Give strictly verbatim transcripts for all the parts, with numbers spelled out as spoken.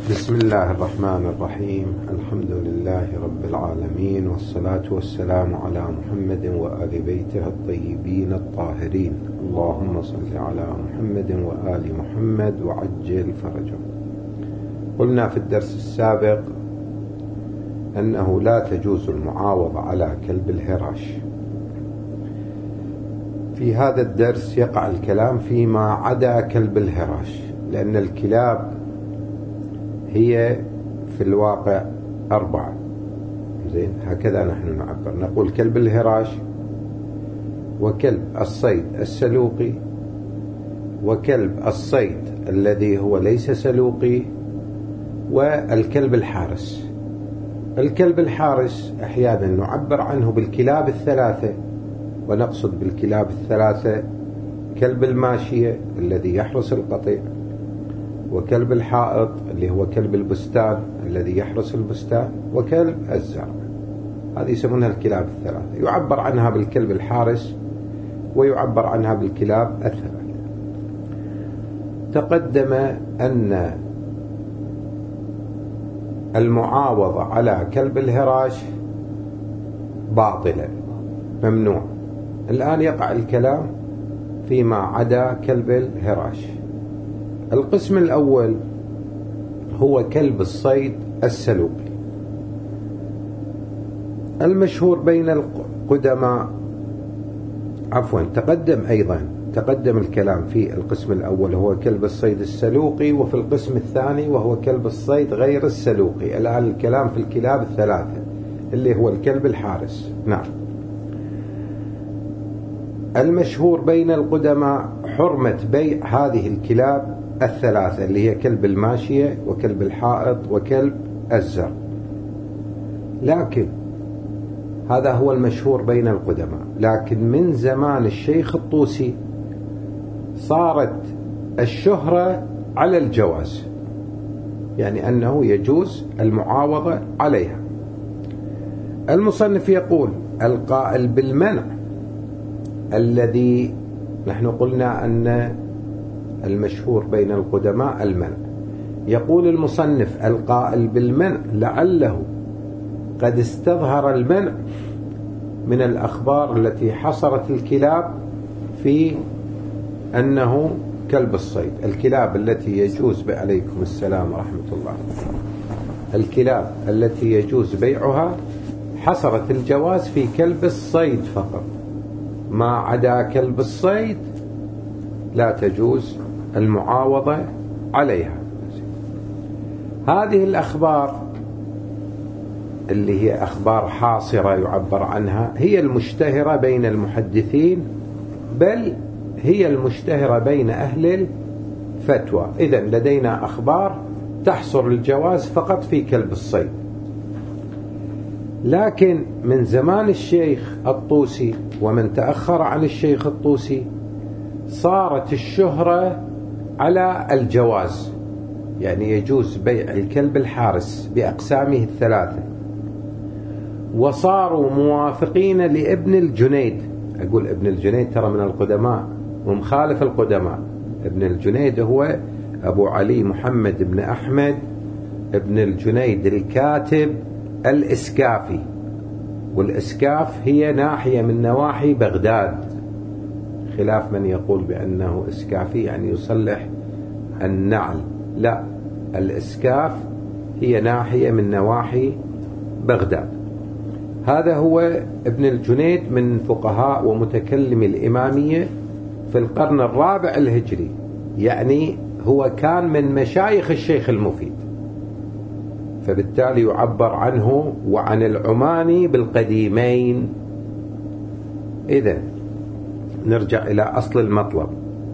بسم الله الرحمن الرحيم. الحمد لله رب العالمين، والصلاة والسلام على محمد وآل بيته الطيبين الطاهرين. اللهم صل على محمد وآل محمد وعجل فرجهم. قلنا في الدرس السابق أنه لا تجوز المعاوضة على كلب الهراش. في هذا الدرس يقع الكلام فيما عدا كلب الهراش، لأن الكلاب هي في الواقع أربعة. زين، هكذا نحن نعبر، نقول كلب الهراش، وكلب الصيد السلوقي، وكلب الصيد الذي هو ليس سلوقي، والكلب الحارس. الكلب الحارس أحيانا نعبر عنه بالكلاب الثلاثة، ونقصد بالكلاب الثلاثة كلب الماشية الذي يحرس القطيع، وكلب الحائط اللي هو كلب البستان الذي يحرس البستان، وكلب الزرع. هذه يسمونها الكلاب الثلاثة. يعبر عنها بالكلب الحارس، ويعبر عنها بالكلاب الثلاثة. تقدم أن المعاوضة على كلب الهراش باطلة، ممنوع. الآن يقع الكلام فيما عدا كلب الهراش. القسم الأول هو كلب الصيد السلوقي. المشهور بين القدماء، عفوا تقدم أيضا تقدم الكلام في القسم الأول هو كلب الصيد السلوقي، وفي القسم الثاني وهو كلب الصيد غير السلوقي. الآن الكلام في الكلاب الثلاثة اللي هو الكلب الحارس. نعم، المشهور بين القدماء حرمة بيع هذه الكلاب الثلاثة اللي هي كلب الماشية وكلب الحائط وكلب الزرع. لكن هذا هو المشهور بين القدماء. لكن من زمان الشيخ الطوسي صارت الشهرة على الجواز، يعني أنه يجوز المعاوضة عليها. المصنف يقول: القائل بالمنع الذي نحن قلنا أن المشهور بين القدماء المنع. يقول المصنف: القائل بالمنع لعله قد استظهر المنع من الأخبار التي حصرت الكلاب في أنه كلب الصيد. الكلاب التي يجوز عليكم السلام ورحمة الله الكلاب التي يجوز بيعها حصرت الجواز في كلب الصيد فقط، ما عدا كلب الصيد لا تجوز المعاوضة عليها. هذه الأخبار اللي هي أخبار حاصرة يعبر عنها هي المشتهرة بين المحدثين، بل هي المشتهرة بين أهل الفتوى. إذن لدينا أخبار تحصر الجواز فقط في كلب الصيد. لكن من زمان الشيخ الطوسي ومن تأخر عن الشيخ الطوسي صارت الشهرة على الجواز، يعني يجوز بيع الكلب الحارس بأقسامه الثلاثة. وصاروا موافقين لابن الجنيد. أقول ابن الجنيد ترى من القدماء ومخالف القدماء. ابن الجنيد هو أبو علي محمد بن أحمد ابن الجنيد الكاتب الإسكافي، والإسكاف هي ناحية من نواحي بغداد، خلاف من يقول بأنه إسكافي يعني يصلح النعل. لا، الإسكاف هي ناحية من نواحي بغداد. هذا هو ابن الجنيد من فقهاء ومتكلم الإمامية في القرن الرابع الهجري، يعني هو كان من مشايخ الشيخ المفيد، فبالتالي يعبر عنه وعن العماني بالقديمين. إذن نرجع إلى أصل المطلب.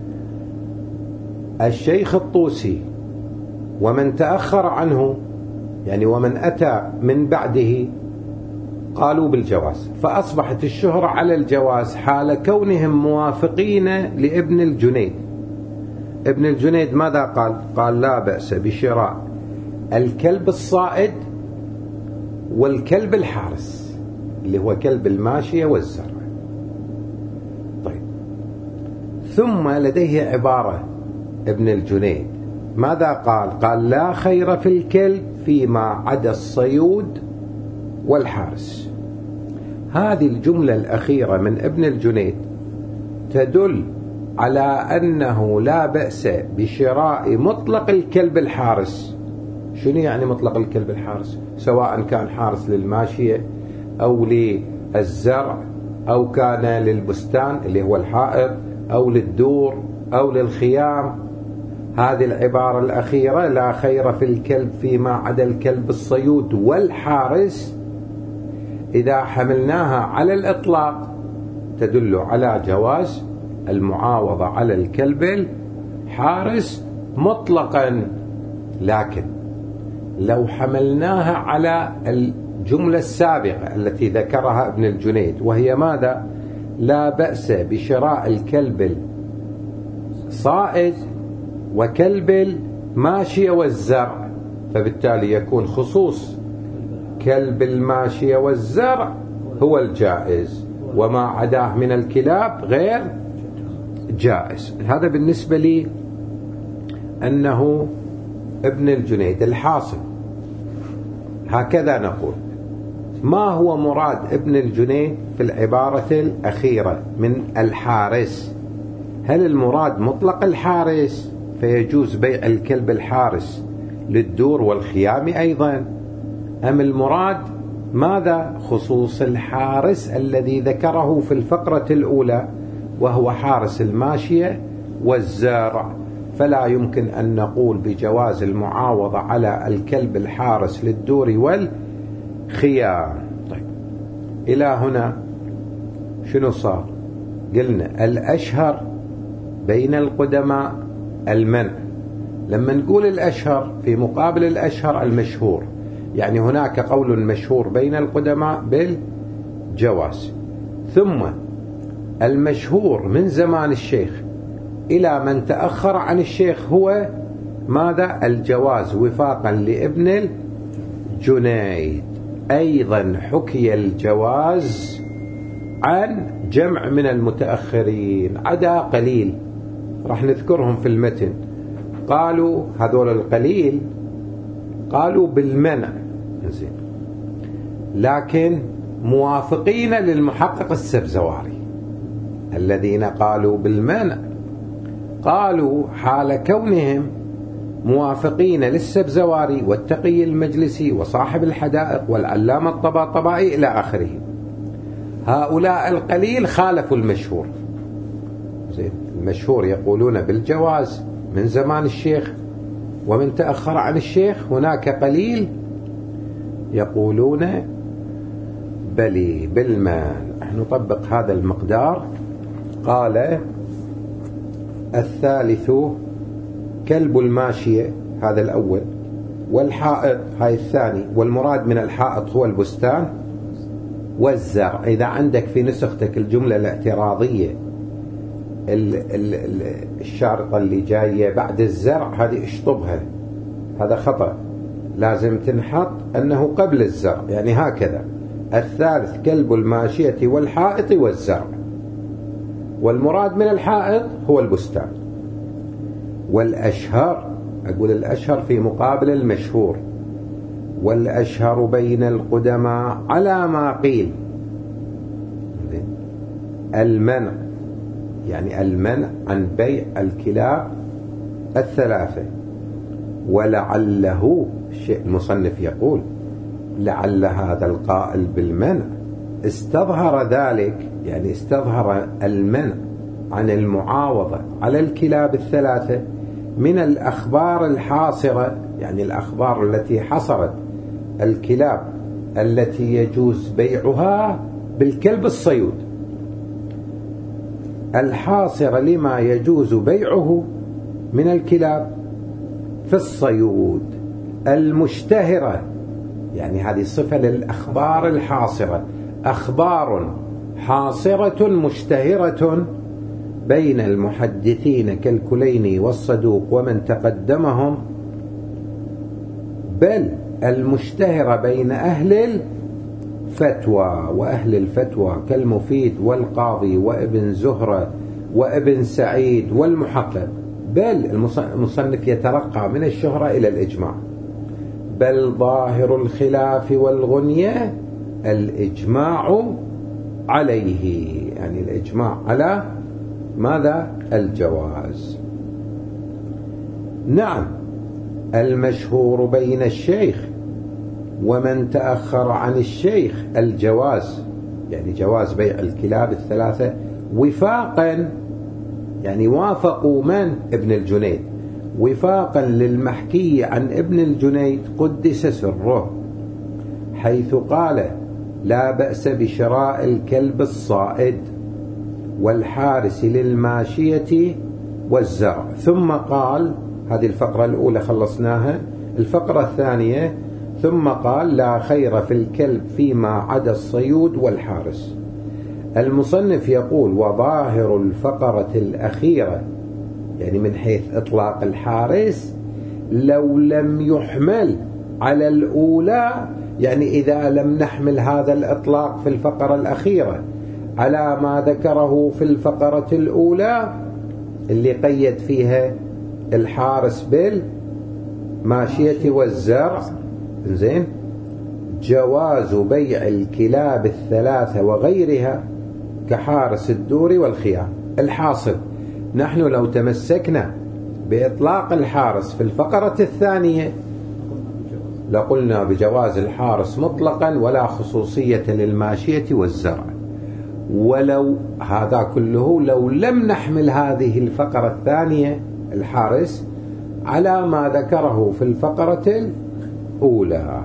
الشيخ الطوسي ومن تأخر عنه، يعني ومن أتى من بعده، قالوا بالجواز، فأصبحت الشهرة على الجواز حال كونهم موافقين لابن الجنيد. ابن الجنيد ماذا قال؟ قال: لا بأس بشراء الكلب الصائد والكلب الحارس اللي هو كلب الماشية والزرع. طيب، ثم لديه عبارة ابن الجنيد ماذا قال؟ قال لا خير في الكلب فيما عدا الصيود والحارس. هذه الجملة الأخيرة من ابن الجنيد تدل على أنه لا بأس بشراء مطلق الكلب الحارس. شنو يعني مطلق الكلب الحارس؟ سواء كان حارس للماشية أو للزرع أو كان للبستان اللي هو الحائط أو للدور أو للخيام. هذه العبارة الأخيرة لا خير في الكلب فيما عدا الكلب الصيود والحارس إذا حملناها على الإطلاق تدل على جواز المعاوضة على الكلب الحارس مطلقا. لكن لو حملناها على الجملة السابقة التي ذكرها ابن الجنيد وهي ماذا؟ لا بأس بشراء الكلب الصائد وكلب الماشية والزرع، فبالتالي يكون خصوص كلب الماشية والزرع هو الجائز وما عداه من الكلاب غير جائز. هذا بالنسبة لي أنه ابن الجنيد. الحاصل هكذا نقول: ما هو مراد ابن الجنيد في العبارة الأخيرة من الحارس؟ هل المراد مطلق الحارس فيجوز بيع الكلب الحارس للدور والخيام أيضا، أم المراد ماذا؟ خصوص الحارس الذي ذكره في الفقرة الأولى وهو حارس الماشية والزارع. فلا يمكن أن نقول بجواز المعاوضة على الكلب الحارس للدور والخيام. طيب، إلى هنا شنو صار؟ قلنا الأشهر بين القدماء المنع. لما نقول الأشهر في مقابل الأشهر المشهور، يعني هناك قول مشهور بين القدماء بالجواز، ثم المشهور من زمان الشيخ إلى من تأخر عن الشيخ هو ماذا؟ الجواز وفاقا لابن الجنيد. أيضا حكي الجواز عن جمع من المتأخرين عدا قليل راح نذكرهم في المتن. قالوا هذول القليل قالوا بالمنع، زين، لكن موافقين للمحقق السبزواري. الذين قالوا بالمنع قالوا حال كونهم موافقين للسبزواري والتقي المجلسي وصاحب الحدائق والعلامة الطباطبائي إلى آخره. هؤلاء القليل خالفوا المشهور. زين، المشهور يقولون بالجواز من زمان الشيخ، ومن تأخر عن الشيخ هناك قليل يقولون بلي بالمال. نطبق هذا المقدار. قال الثالث كلب الماشية، هذا الأول، والحائط هاي الثاني، والمراد من الحائط هو البستان والزرع. إذا عندك في نسختك الجملة الاعتراضية الشارطة اللي جاية بعد الزرع هذه اشطبها، هذا خطأ، لازم تنحط أنه قبل الزرع، يعني هكذا: الثالث كلب الماشية والحائط والزرع، والمراد من الحائط هو البستان. والأشهر، أقول الأشهر في مقابل المشهور، والأشهر بين القدماء على ما قيل المنع، يعني المنع عن بيع الكلاب الثلاثة. ولعله الشيء المصنف يقول لعل هذا القائل بالمنع استظهر ذلك، يعني استظهر المنع عن المعاوضة على الكلاب الثلاثة من الأخبار الحاصرة، يعني الأخبار التي حصرت الكلاب التي يجوز بيعها بالكلب الصيود، الحاصرة لما يجوز بيعه من الكلاب في الصيود المشتهرة. يعني هذه صفة للأخبار الحاصرة، أخبار حاصرة مشتهرة بين المحدثين كالكليني والصدوق ومن تقدمهم، بل المشتهرة بين أهل الفتوى وأهل الفتوى كالمفيد والقاضي وابن زهرة وابن سعيد والمحقق، بل المصنف يترقى من الشهرة إلى الإجماع، بل ظاهر الخلاف والغنية الإجماع عليه، يعني الإجماع على ماذا؟ الجواز. نعم، المشهور بين الشيخ ومن تأخر عن الشيخ الجواز، يعني جواز بيع الكلاب الثلاثة وفاقا، يعني وافقوا من؟ ابن الجنيد، وفاقا للمحكي عن ابن الجنيد قدس سره، حيث قال: لا بأس بشراء الكلب الصائد والحارس للماشية والزرع. ثم قال، هذه الفقرة الأولى خلصناها، الفقرة الثانية: ثم قال: لا خير في الكلب فيما عدا الصيود والحارس. المصنف يقول: وظاهر الفقرة الأخيرة، يعني من حيث إطلاق الحارس، لو لم يحمل على الأولى، يعني إذا لم نحمل هذا الإطلاق في الفقرة الأخيرة على ما ذكره في الفقرة الأولى اللي قيد فيها الحارس بالماشية والزرع، زين، جواز بيع الكلاب الثلاثة وغيرها كحارس الدور والخيام. الحاصل، نحن لو تمسكنا بإطلاق الحارس في الفقرة الثانية لقلنا بجواز الحارس مطلقا ولا خصوصية للماشية والزرع. ولو هذا كله لو لم نحمل هذه الفقرة الثانية الحارس على ما ذكره في الفقرة الأولى.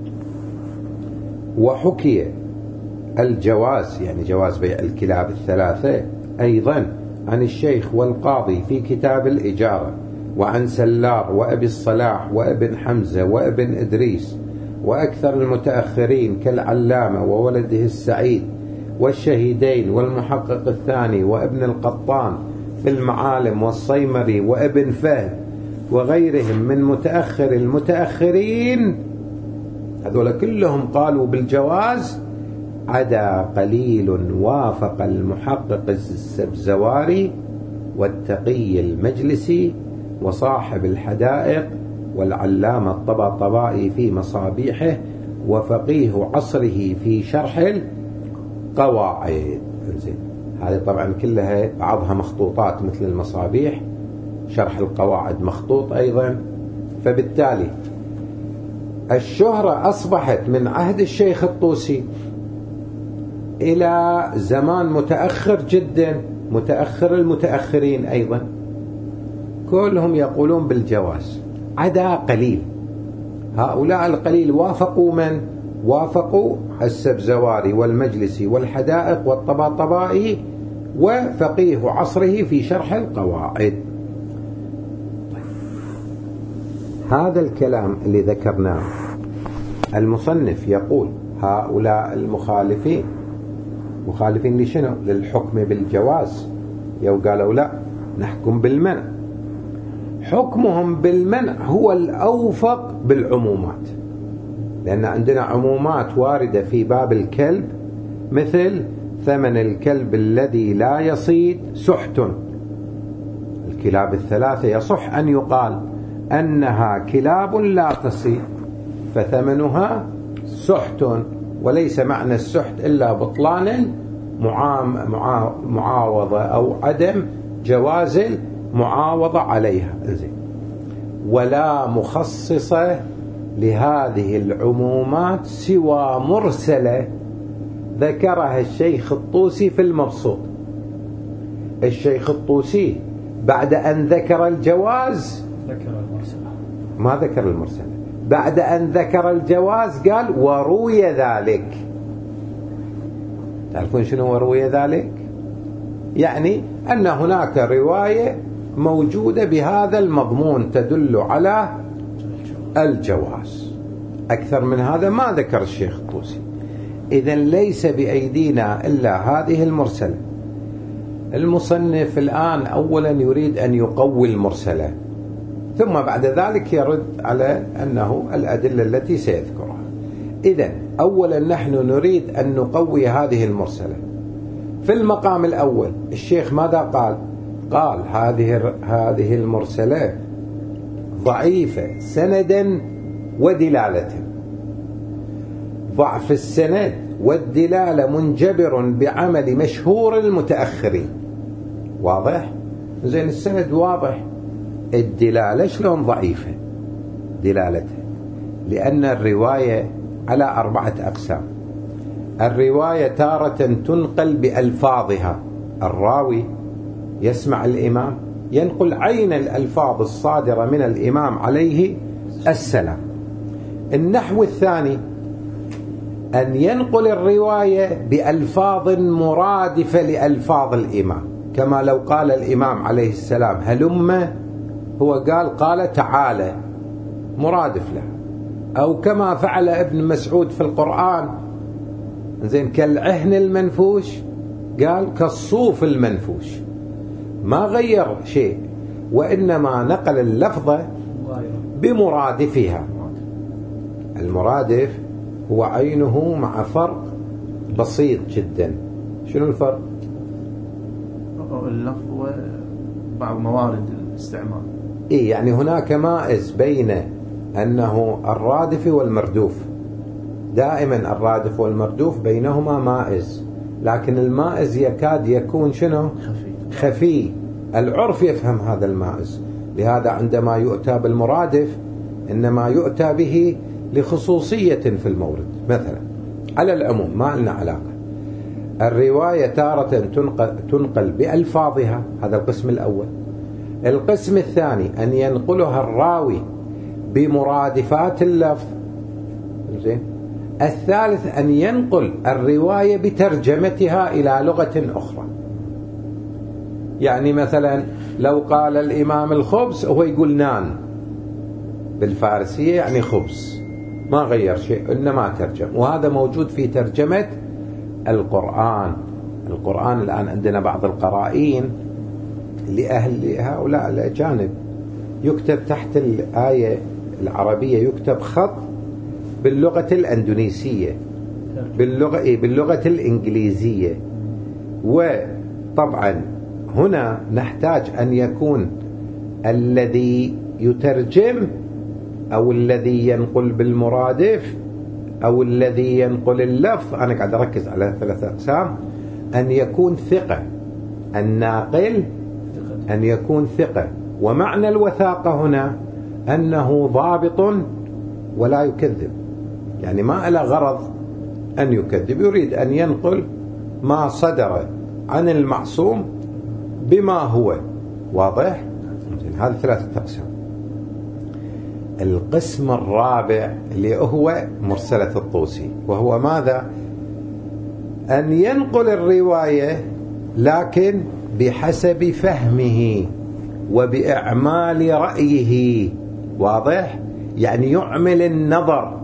وحكي الجواز، يعني جواز بيع الكلاب الثلاثة، أيضا عن الشيخ والقاضي في كتاب الإجارة، وعن سلار وأبي الصلاح وابن حمزة وابن إدريس وأكثر المتأخرين كالعلامة وولده السعيد والشهيدين والمحقق الثاني وابن القطان في المعالم والصيمري وابن فهد وغيرهم من متأخر المتأخرين، هذول كلهم قالوا بالجواز، عدا قليل وافق المحقق السبزواري والتقي المجلسي وصاحب الحدائق والعلامة الطباطبائي في مصابيحه وفقيه عصره في شرح القواعد. هذه طبعا كلها بعضها مخطوطات مثل المصابيح، شرح القواعد مخطوط أيضا. فبالتالي الشهرة أصبحت من عهد الشيخ الطوسي إلى زمان متأخر جدا، متأخر المتأخرين أيضا كلهم يقولون بالجواز، عدا قليل. هؤلاء القليل وافقوا من؟ وافقوا السبزواري والمجلسي والحدائق والطباطبائي وفقيه عصره في شرح القواعد. هذا الكلام اللي ذكرناه المصنف يقول هؤلاء المخالفين، مخالفين لشنو؟ للحكم بالجواز. يو قالوا لا نحكم بالمنع، حكمهم بالمنع هو الأوفق بالعمومات، لأن عندنا عمومات واردة في باب الكلب مثل ثمن الكلب الذي لا يصيد سحت. الكلاب الثلاثة يصح أن يقال أنها كلاب لا تصيد فثمنها سحت، وليس معنى السحت إلا بطلان المعاوضة أو عدم جواز المعاوضة عليها. ولا مخصصة لهذه العمومات سوى مرسلة ذكرها الشيخ الطوسي في المبسوط. الشيخ الطوسي بعد أن ذكر الجواز ذكر المرسلة، ما ذكر المرسلة، بعد أن ذكر الجواز قال وروي ذلك. تعرفون شنو وروي ذلك؟ يعني أن هناك رواية موجودة بهذا المضمون تدل على الجواز. أكثر من هذا ما ذكر الشيخ الطوسي. إذن ليس بأيدينا إلا هذه المرسلة. المصنف الآن أولا يريد أن يقوي المرسلة، ثم بعد ذلك يرد على أنه الأدلة التي سيذكرها. إذن أولا نحن نريد أن نقوي هذه المرسلة. في المقام الأول الشيخ ماذا قال؟ قال هذه هذه المرسلة ضعيفة سندا ودلالة. ضعف السند والدلالة منجبر بعمل مشهور المتأخرين. واضح؟ زين السند واضح، الدلالة شلون ضعيفة دلالتها؟ لأن الرواية على أربعة أقسام. الرواية تارة تنقل بألفاظها، الراوي يسمع الإمام ينقل عين الألفاظ الصادرة من الإمام عليه السلام. النحو الثاني أن ينقل الرواية بألفاظ مرادفة لألفاظ الإمام، كما لو قال الإمام عليه السلام هلم، هو قال قال تعالى، مرادف له. أو كما فعل ابن مسعود في القرآن، زين، كالعهن المنفوش قال كالصوف المنفوش، ما غير شيء، وإنما نقل اللفظة بمرادفها. المرادف هو عينه مع فرق بسيط جدا. شنو الفرق؟ اللفظ وبعض موارد الاستعمال. إيه، يعني هناك مائز بين أنه الرادف والمردوف. دائما الرادف والمردوف بينهما مائز، لكن المائز يكاد يكون شنو؟ خفي. خفي. العرف يفهم هذا المائز، لهذا عندما يؤتى بالمرادف إنما يؤتى به لخصوصية في المورد. مثلا على العموم ما لنا علاقة. الرواية تارة تنقل, تنقل بألفاظها، هذا القسم الأول. القسم الثاني أن ينقلها الراوي بمرادفات اللفظ. زين. الثالث أن ينقل الرواية بترجمتها إلى لغة أخرى. يعني مثلا لو قال الإمام الخبز هو يقول نان بالفارسية، يعني خبز، ما غير شيء إنما ترجم. وهذا موجود في ترجمة القرآن. القرآن الآن عندنا بعض القرائين لأهل هؤلاء الأجانب يكتب تحت الآية العربية يكتب خط باللغة الأندونيسية، باللغة إيه باللغة الإنجليزية. وطبعا هنا نحتاج أن يكون الذي يترجم أو الذي ينقل بالمرادف أو الذي ينقل اللفظ، أنا قاعد أركز على ثلاثة أقسام، أن يكون ثقة. الناقل أن يكون ثقة. ومعنى الوثاقة هنا أنه ضابط ولا يكذب، يعني ما له غرض أن يكذب، يريد أن ينقل ما صدر عن المعصوم بما هو واضح. هذه ثلاثة أقسام. القسم الرابع اللي هو مرسلة الطوسي، وهو ماذا؟ أن ينقل الرواية لكن بحسب فهمه وبإعمال رأيه. واضح؟ يعني يعمل النظر.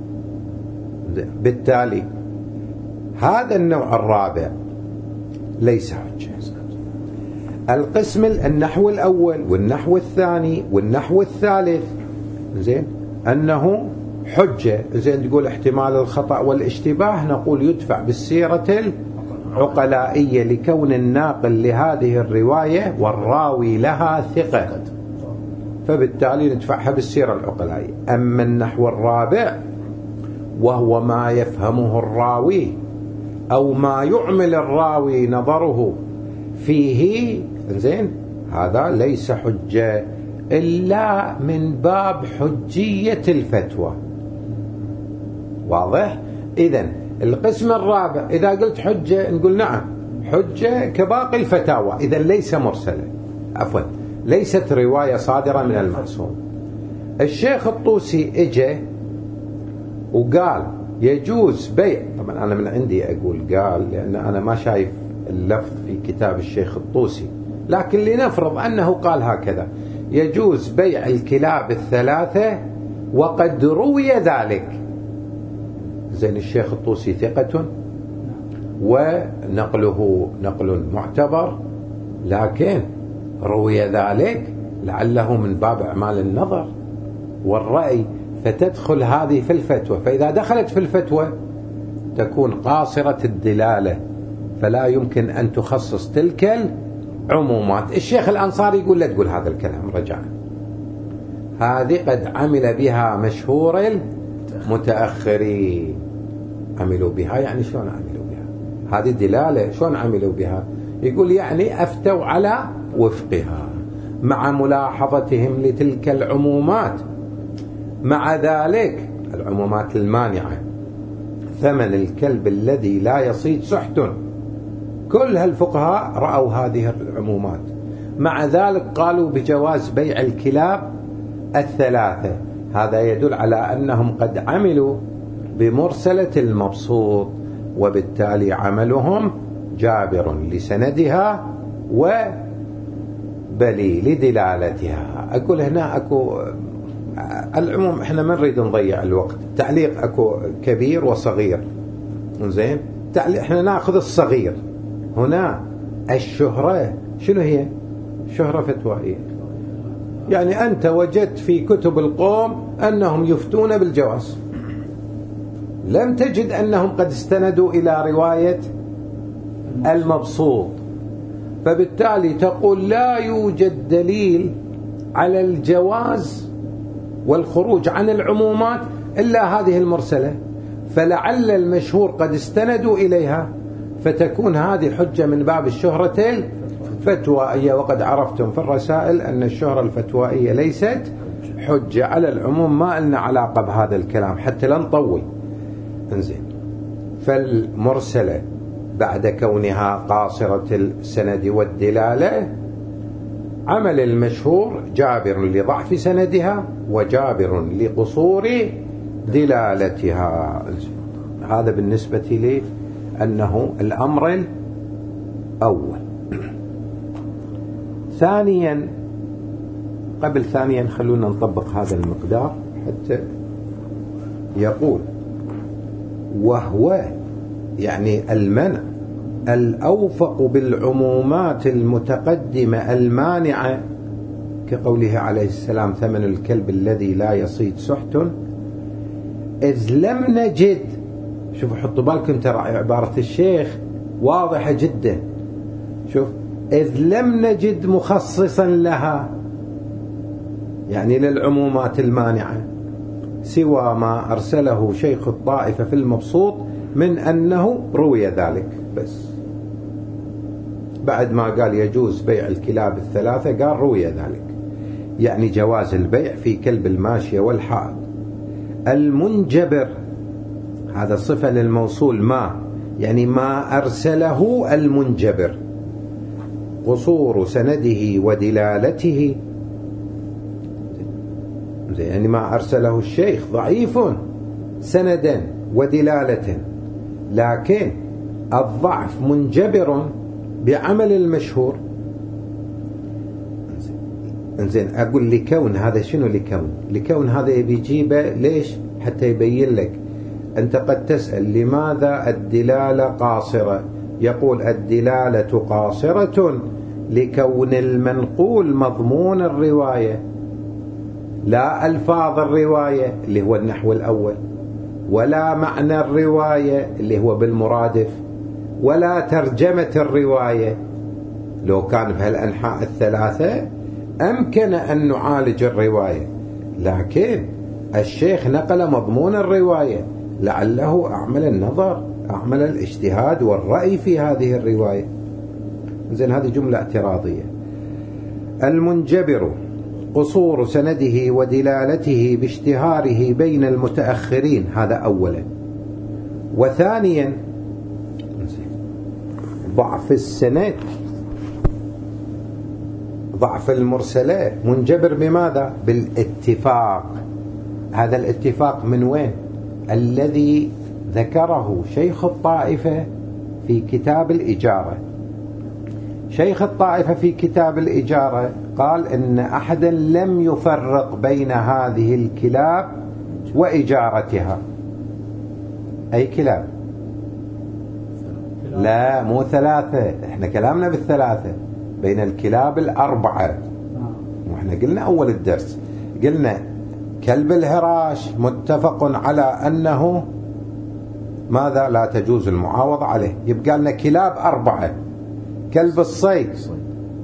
بالتالي هذا النوع الرابع ليس حجة. القسم النحو الأول والنحو الثاني والنحو الثالث، زين، أنه حجة. زين، تقول احتمال الخطأ والاشتباه، نقول يدفع بالسيرة العقلائية لكون الناقل لهذه الرواية والراوي لها ثقة، فبالتالي ندفعها بالسيرة العقلائية. أما النحو الرابع وهو ما يفهمه الراوي أو ما يعمل الراوي نظره فيه، زين، هذا ليس حجة إلا من باب حجية الفتوى. واضح؟ إذن القسم الرابع إذا قلت حجة نقول نعم حجة كباقي الفتاوى، إذن ليس مرسلة، عفوا ليست رواية صادرة من المعصوم. الشيخ الطوسي اجى وقال يجوز بيع، طبعا أنا من عندي أقول قال لأن أنا ما شايف اللفظ في كتاب الشيخ الطوسي، لكن لنفرض أنه قال هكذا: يجوز بيع الكلاب الثلاثة وقد روي ذلك. زين، الشيخ الطوسي ثقة ونقله نقل معتبر، لكن روي ذلك لعله من باب أعمال النظر والرأي، فتدخل هذه في الفتوى. فإذا دخلت في الفتوى تكون قاصرة الدلالة، فلا يمكن أن تخصص تلك عمومات. الشيخ الأنصاري يقول لا تقول هذا الكلام رجاء، هذه قد عمل بها مشهور المتأخرين. عملوا بها يعني شلون عملوا بها؟ هذه دلالة. شلون عملوا بها؟ يقول يعني أفتوا على وفقها مع ملاحظتهم لتلك العمومات، مع ذلك العمومات المانعة، ثمن الكلب الذي لا يصيد سحت. كل هالفقهاء رأوا هذه العمومات، مع ذلك قالوا بجواز بيع الكلاب الثلاثة. هذا يدل على أنهم قد عملوا بمرسلة المبسوط، وبالتالي عملهم جابر لسندها وبلي لدلالتها. أقول هنا أكو العموم، احنا ما نريد نضيع الوقت. تعليق أكو كبير وصغير، زين. تعليق احنا ناخذ الصغير. هنا الشهرة شنو هي؟ شهرة فتوائية، يعني أنت وجدت في كتب القوم أنهم يفتون بالجواز، لم تجد أنهم قد استندوا إلى رواية المبسوط، فبالتالي تقول لا يوجد دليل على الجواز والخروج عن العمومات إلا هذه المرسلة، فلعل المشهور قد استندوا إليها، فتكون هذه حجة من باب الشهرة الفتوائية. وقد عرفتم في الرسائل أن الشهرة الفتوائية ليست حجة على العموم، ما لنا علاقة بهذا الكلام حتى لا نطول. انزين، فالمرسلة بعد كونها قاصرة السند والدلالة، عمل المشهور جابر لضعف سندها وجابر لقصور دلالتها. هذا بالنسبة لي أنه الأمر الأول. ثانيا، قبل ثانيا خلونا نطبق هذا المقدار حتى يقول وهو يعني المنع الأوفق بالعمومات المتقدمة المانعة، كقوله عليه السلام ثمن الكلب الذي لا يصيد سحت، إذ لم نجد. شوفوا حطوا بالكم ترى عبارة الشيخ واضحة جدا. شوف، إذ لم نجد مخصصا لها، يعني للعمومات المانعة، سوى ما أرسله شيخ الطائفة في المبسوط من أنه روي ذلك بس. بعد ما قال يجوز بيع الكلاب الثلاثة قال روي ذلك، يعني جواز البيع في كلب الماشية والحائض. المنجبر هذا صفة للموصول ما، يعني ما أرسله المنجبر، قصور سنده ودلالته، يعني ما أرسله الشيخ ضعيف سندا ودلالة، لكن الضعف منجبر بعمل المشهور. انزين، أقول لكون هذا شنو؟ لكون لكون هذا يبي يجيبه ليش؟ حتى يبين لك. أنت قد تسأل لماذا الدلالة قاصرة؟ يقول الدلالة قاصرة لكون المنقول مضمون الرواية، لا ألفاظ الرواية اللي هو النحو الأول، ولا معنى الرواية اللي هو بالمرادف، ولا ترجمة الرواية. لو كان بهالأنحاء الثلاثة أمكن أن نعالج الرواية، لكن الشيخ نقل مضمون الرواية، لعله أعمل النظر، أعمل الاجتهاد والرأي في هذه الرواية. زين، هذه جملة اعتراضية. المنجبر قصور سنده ودلالته باشتهاره بين المتأخرين، هذا أولا. وثانيا ضعف السند، ضعف المرسلات منجبر بماذا؟ بالاتفاق. هذا الاتفاق من وين؟ الذي ذكره شيخ الطائفة في كتاب الإجارة. شيخ الطائفة في كتاب الإجارة قال إن أحدا لم يفرق بين هذه الكلاب وإجارتها. أي كلاب؟ لا، مو ثلاثة، احنا كلامنا بالثلاثة، بين الكلاب الأربعة. واحنا قلنا أول الدرس، قلنا كلب الهراش متفق على أنه ماذا؟ لا تجوز المعاوضة عليه. يبقى لنا كلاب أربعة. كلب الصيد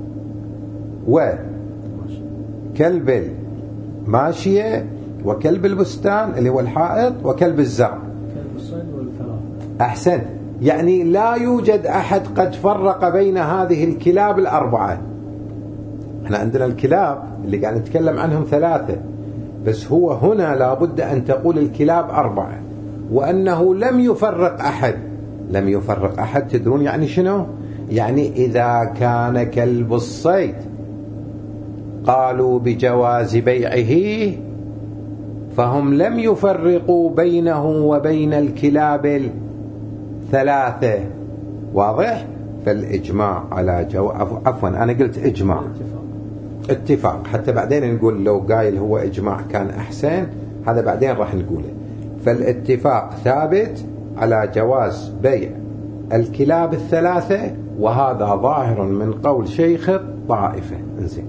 وكلب الماشية وكلب البستان اللي هو الحائط وكلب الزرع. كلب الصيد والفرار. أحسن، يعني لا يوجد أحد قد فرق بين هذه الكلاب الأربعة. احنا عندنا الكلاب اللي قاعد نتكلم عنهم ثلاثة، بس هو هنا لابد أن تقول الكلاب أربعة، وأنه لم يفرق أحد. لم يفرق أحد تدرون يعني شنو؟ يعني إذا كان كلب الصيد قالوا بجواز بيعه، فهم لم يفرقوا بينه وبين الكلاب الثلاثة. واضح؟ فالإجماع على جو... عفوا أنا قلت إجماع، اتفاق، حتى بعدين نقول لو قايل هو إجماع كان أحسن، هذا بعدين راح نقوله. فالاتفاق ثابت على جواز بيع الكلاب الثلاثة، وهذا ظاهر من قول شيخ الطائفة. انزين،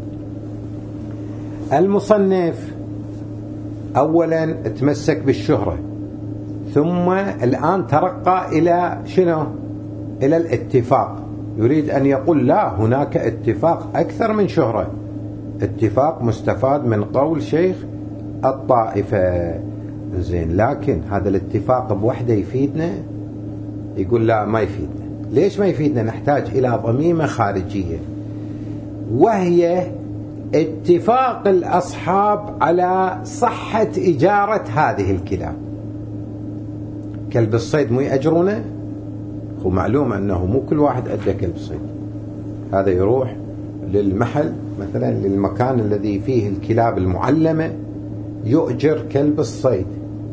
المصنف أولا تمسك بالشهرة، ثم الآن ترقى إلى شنو؟ إلى الاتفاق. يريد أن يقول لا، هناك اتفاق أكثر من شهرة، اتفاق مستفاد من قول شيخ الطائفة. زين، لكن هذا الاتفاق بوحده يفيدنا؟ يقول لا، ما يفيدنا. ليش ما يفيدنا؟ نحتاج إلى ضميمة خارجية، وهي اتفاق الأصحاب على صحة إجارة هذه الكلاب. كلب الصيد مو يأجرونه؟ هو معلوم أنه مو كل واحد أدى كلب صيد، هذا يروح للمحل مثلا، للمكان الذي فيه الكلاب المعلمة، يؤجر كلب الصيد.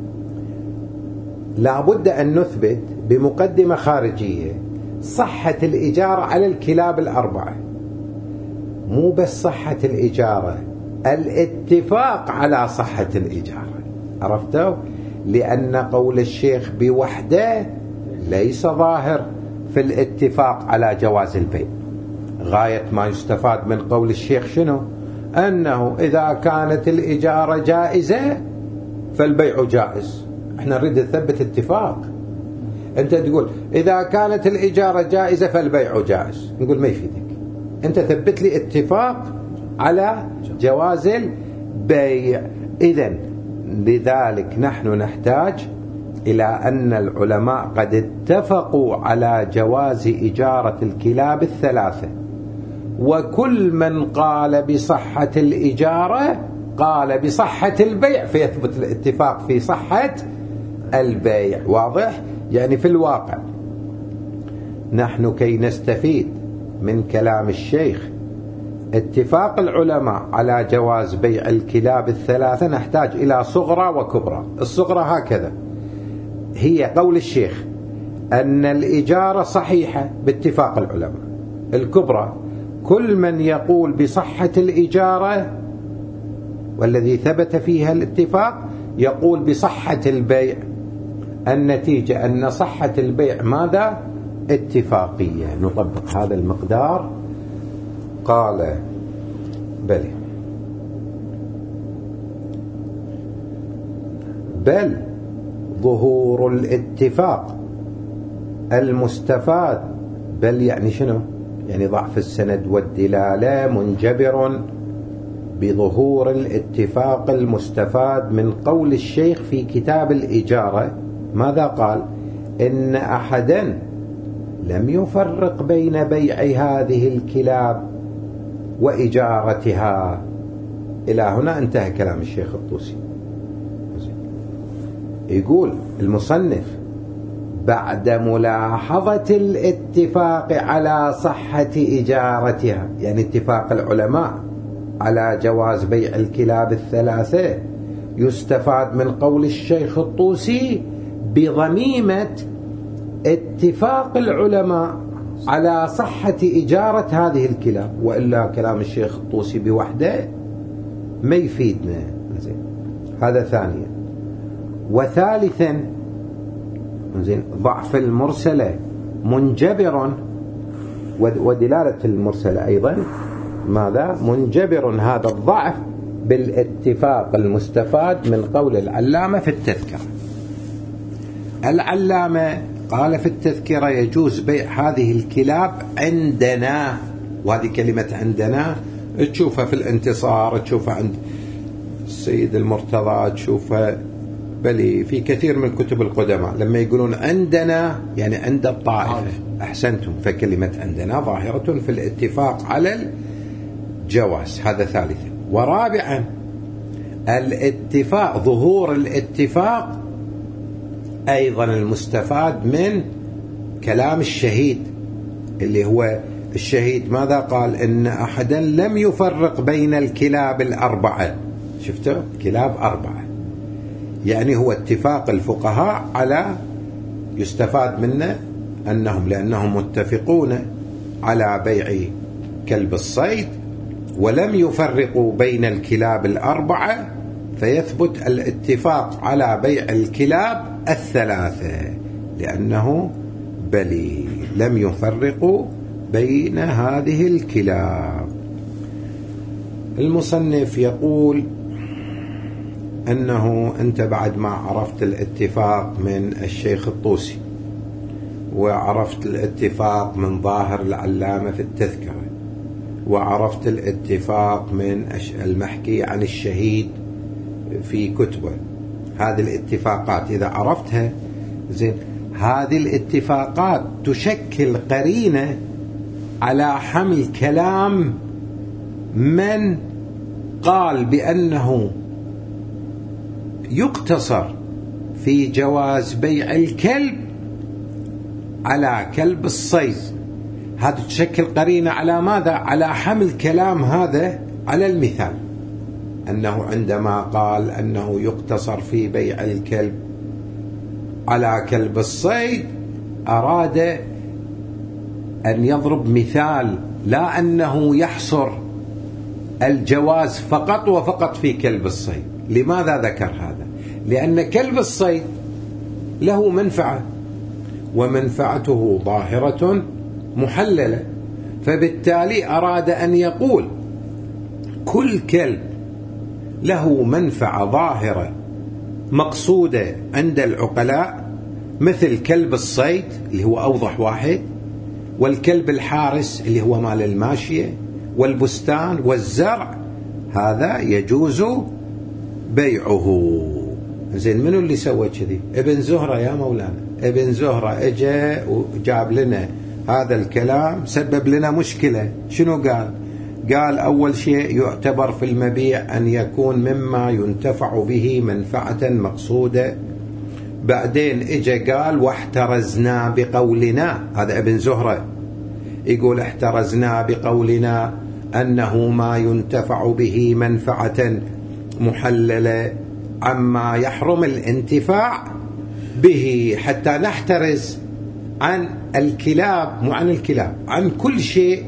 لابد أن نثبت بمقدمة خارجية صحة الإجارة على الكلاب الأربعة، مو بس صحة الإجارة، الاتفاق على صحة الإجارة. عرفتوا؟ لأن قول الشيخ بوحده ليس ظاهر في الاتفاق على جواز البيع. غاية ما يستفاد من قول الشيخ شنو؟ أنه إذا كانت الإجارة جائزة فالبيع جائز. احنا نريد نثبت اتفاق. انت تقول إذا كانت الإجارة جائزة فالبيع جائز، نقول ما يفيدك، انت ثبت لي اتفاق على جواز البيع. إذن لذلك نحن نحتاج إلى أن العلماء قد اتفقوا على جواز إجارة الكلاب الثلاثة، وكل من قال بصحة الإجارة قال بصحة البيع، فيثبت الاتفاق في صحة البيع. واضح؟ يعني في الواقع نحن كي نستفيد من كلام الشيخ اتفاق العلماء على جواز بيع الكلاب الثلاثة نحتاج إلى صغرى وكبرى. الصغرى هكذا هي قول الشيخ أن الإجارة صحيحة باتفاق العلماء. الكبرى كل من يقول بصحة الإجارة والذي ثبت فيها الاتفاق يقول بصحة البيع. النتيجة أن صحة البيع ماذا؟ اتفاقية. نطبق هذا المقدار. قال بل بل ظهور الاتفاق المستفاد، بل يعني شنو؟ يعني ضعف السند والدلالة منجبر بظهور الاتفاق المستفاد من قول الشيخ في كتاب الإجارة. ماذا قال؟ إن أحدا لم يفرق بين بيع هذه الكلاب وإجارتها. إلى هنا انتهى كلام الشيخ الطوسي. يقول المصنف بعد ملاحظة الاتفاق على صحة إجارتها، يعني اتفاق العلماء على جواز بيع الكلاب الثلاثة، يستفاد من قول الشيخ الطوسي بضميمة اتفاق العلماء على صحة إجارة هذه الكلاب، وإلا كلام الشيخ الطوسي بوحده ما يفيدنا. هذا ثانيا. وثالثا ضعف المرسلة منجبر، ودلالة المرسلة أيضا ماذا؟ منجبر هذا الضعف بالاتفاق المستفاد من قول العلامة في التذكرة. العلامة قال في التذكرة يجوز بيع هذه الكلاب عندنا، وهذه كلمة عندنا تشوفها في الانتصار، تشوفها عند السيد المرتضى، تشوفها بل في كثير من كتب القدماء لما يقولون عندنا يعني عند الطائفة. أحسنتم. فكلمة عندنا ظاهرة في الاتفاق على الجواز، هذا ثالثا. ورابعا الاتفاق، ظهور الاتفاق أيضا المستفاد من كلام الشهيد، اللي هو الشهيد ماذا قال؟ إن أحدا لم يفرق بين الكلاب الأربعة. شفتوا؟ كلاب أربعة، يعني هو اتفاق الفقهاء على، يستفاد منه أنهم لأنهم متفقون على بيع كلب الصيد ولم يفرقوا بين الكلاب الأربعة، فيثبت الاتفاق على بيع الكلاب الثلاثة، لأنه بلي لم يفرقوا بين هذه الكلاب. المصنف يقول أنه أنت بعد ما عرفت الاتفاق من الشيخ الطوسي، وعرفت الاتفاق من ظاهر العلامة في التذكرة، وعرفت الاتفاق من المحكي عن الشهيد في كتبه، هذه الاتفاقات إذا عرفتها زين، هذه الاتفاقات تشكل قرينة على حمل كلام من قال بأنه يقتصر في جواز بيع الكلب على كلب الصيد. هذا تشكل قرينة على ماذا؟ على حمل كلام هذا على المثال، أنه عندما قال أنه يقتصر في بيع الكلب على كلب الصيد أراد أن يضرب مثال، لا أنه يحصر الجواز فقط وفقط في كلب الصيد. لماذا ذكر هذا؟ لأن كلب الصيد له منفعة، ومنفعته ظاهرة محللة، فبالتالي أراد أن يقول كل كلب له منفعة ظاهرة مقصودة عند العقلاء، مثل كلب الصيد اللي هو أوضح واحد، والكلب الحارس اللي هو مال الماشية والبستان والزرع، هذا يجوز بيعه. زين، منو اللي سوى كذي؟ ابن زهرة يا مولانا. ابن زهرة اجى وجاب لنا هذا الكلام، سبب لنا مشكلة. شنو قال؟ قال أول شيء يعتبر في المبيع أن يكون مما ينتفع به منفعة مقصودة. بعدين اجى قال واحترزنا بقولنا، هذا ابن زهرة يقول احترزنا بقولنا أنه ما ينتفع به منفعة محللة عما يحرم الانتفاع به، حتى نحترز عن الكلاب، مو عن الكلاب، عن كل شيء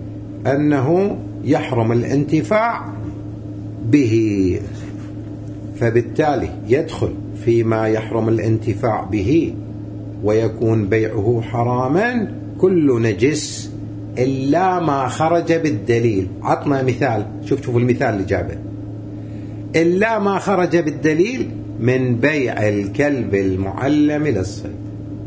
أنه يحرم الانتفاع به. فبالتالي يدخل فيما يحرم الانتفاع به ويكون بيعه حراما كل نجس إلا ما خرج بالدليل. عطنا مثال، شوف شوف المثال اللي جابه، إلا ما خرج بالدليل من بيع الكلب المعلم للصيد.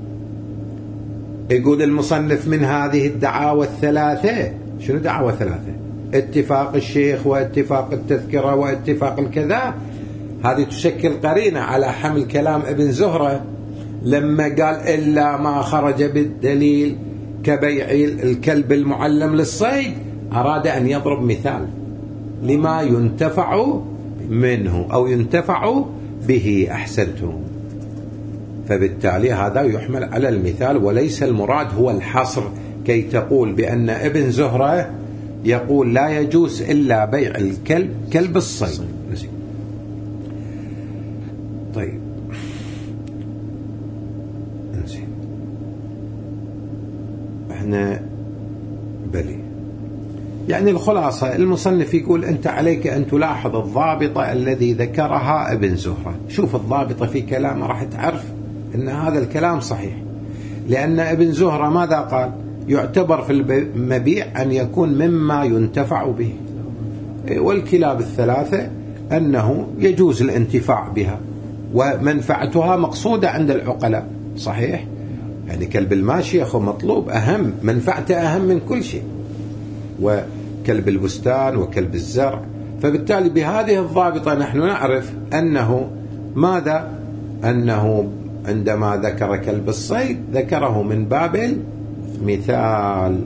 يقول المصنف من هذه الدعاوى الثلاثة، شنو دعوى ثلاثة؟ اتفاق الشيخ واتفاق التذكرة واتفاق الكذا، هذه تشكل قرينة على حمل كلام ابن زهرة لما قال إلا ما خرج بالدليل كبيع الكلب المعلم للصيد، أراد أن يضرب مثال لما ينتفع منه أو ينتفع به. أحسنتم. فبالتالي هذا يحمل على المثال، وليس المراد هو الحصر كي تقول بأن ابن زهرة يقول لا يجوز إلا بيع الكلب كلب الصيد. طيب انزين، احنا بلي يعني الخلاصة المصنف يقول أنت عليك أن تلاحظ الضابطة الذي ذكرها ابن زهرة. شوف الضابطة في كلامه راح تعرف أن هذا الكلام صحيح، لأن ابن زهرة ماذا قال؟ يعتبر في المبيع أن يكون مما ينتفع به، والكلاب الثلاثة أنه يجوز الانتفاع بها ومنفعتها مقصودة عند العقلاء. صحيح؟ يعني كلب الماشي أخو مطلوب، أهم منفعته أهم من كل شيء، كلب البستان وكلب الزرع. فبالتالي بهذه الضابطة نحن نعرف أنه ماذا؟ أنه عندما ذكر كلب الصيد ذكره من باب المثال.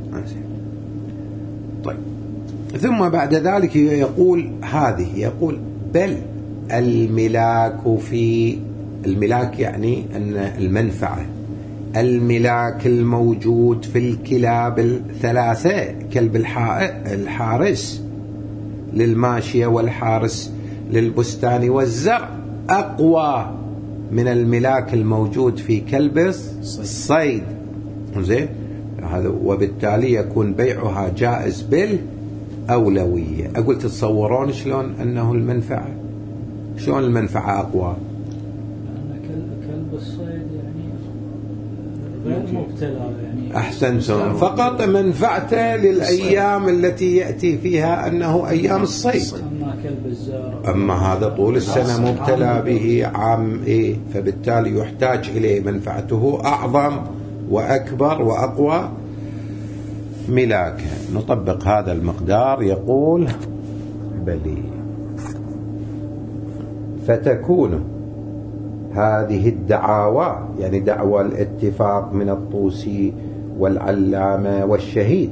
طيب، ثم بعد ذلك يقول هذه يقول بل الملاك في الملاك يعني أن المنفعة الملاك الموجود في الكلاب الثلاثة كلب الحارس للماشية والحارس للبستان والزرع أقوى من الملاك الموجود في كلب الصيد. زين، هذا وبالتالي يكون بيعها جائز بالأولوية. أقول تتصورون شلون أنه المنفعة، شلون المنفعة أقوى؟ لأن كلب الصيد يعني غير مبتلى يعني. أحسنتم، فقط منفعته للأيام التي يأتي فيها أنه أيام الصيد. أما كلب الزرع أما هذا طول السنة مبتلى به عام إيه، فبالتالي يحتاج إليه منفعته أعظم وأكبر وأقوى ملاكا. نطبق هذا المقدار. يقول بلي فتكون هذه الدعاوى يعني دعوى الاتفاق من الطوسي والعلامة والشهيد